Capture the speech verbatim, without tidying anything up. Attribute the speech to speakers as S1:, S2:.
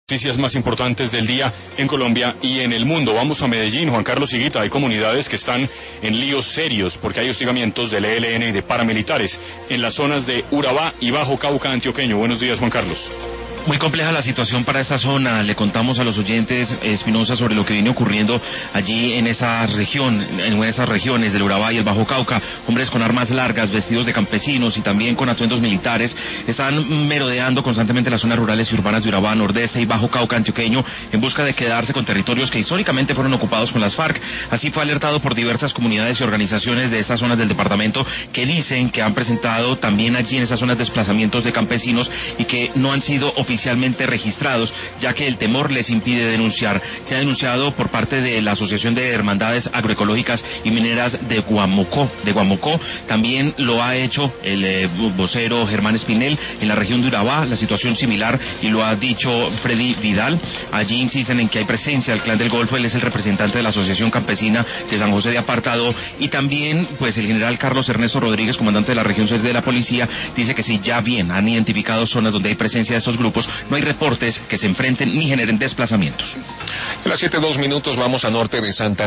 S1: Noticias más importantes del día en Colombia y en el mundo. Vamos a Medellín, Juan Carlos Higuita. Hay comunidades que están en líos serios porque hay hostigamientos del E L N y de paramilitares en las zonas de Urabá y Bajo Cauca antioqueño. Buenos días, Juan Carlos.
S2: Muy compleja la situación para esta zona. Le contamos a los oyentes, Espinosa, sobre lo que viene ocurriendo allí en esa región, en esas regiones del Urabá y el Bajo Cauca. Hombres con armas largas, vestidos de campesinos y también con atuendos militares, están merodeando constantemente las zonas rurales y urbanas de Urabá, Nordeste y Bajo Cauca antioqueño en busca de quedarse con territorios que históricamente fueron ocupados con las FARC. Así fue alertado por diversas comunidades y organizaciones de estas zonas del departamento que dicen que han presentado también allí en esas zonas desplazamientos de campesinos y que no han sido oficialmente registrados, ya que el temor les impide denunciar. Se ha denunciado por parte de la Asociación de Hermandades Agroecológicas y Mineras de Guamocó, de Guamocó. También lo ha hecho el eh, vocero Germán Espinel en la región de Urabá, la situación similar, y lo ha dicho Freddy Vidal. Allí insisten en que hay presencia del Clan del Golfo. Él es el representante de la Asociación Campesina de San José de Apartado, y también pues el general Carlos Ernesto Rodríguez, comandante de la región seis de la policía, dice que sí, ya bien han identificado zonas donde hay presencia de estos grupos. No hay reportes que se enfrenten ni generen desplazamientos.
S3: A las siete dos minutos vamos a norte de Santa